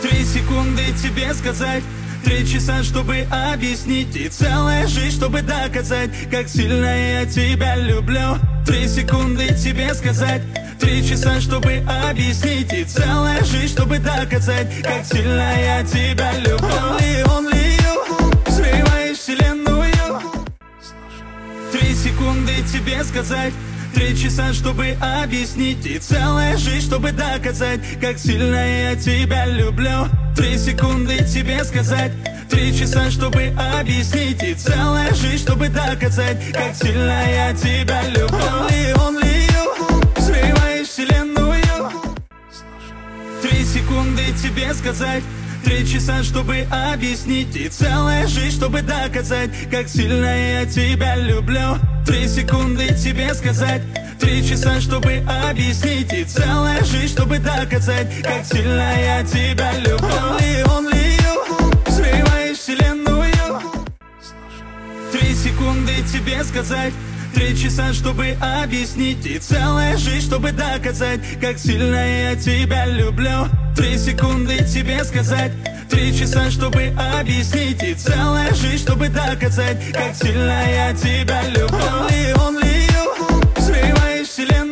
3 секунды тебе сказать, 3 часа, чтобы объяснить, и целая жизнь, чтобы доказать, как сильно я тебя люблю. 3 секунды тебе сказать, 3 часа, чтобы объяснить, и целая жизнь, чтобы доказать, как сильно я тебя люблю. Only you, взрываешь вселенную. 3 секунды тебе сказать, 3 часа, чтобы объяснить, и целая жизнь, чтобы доказать, как сильно я тебя люблю. 3 секунды тебе сказать, 3 часа, чтобы объяснить, и целая жизнь, чтобы доказать, как сильно я тебя люблю. Only you, взрываешь вселенную. 3 секунды тебе сказать, 3 часа, чтобы объяснить, и целая жизнь, чтобы доказать, как сильно я тебя люблю. 3 секунды тебе сказать, 3 часа, чтобы объяснить, и целая жизнь, чтобы доказать, как сильно я тебя люблю. Only you, взрываешь вселенную. 3 секунды тебе сказать, 3 часа, чтобы объяснить, и целая жизнь, чтобы доказать, как сильно я тебя люблю. 3 секунды тебе сказать, 3 часа, чтобы объяснить, и целая жизнь, чтобы доказать, как сильно я тебя люблю. Only you, взрываешь вселенную.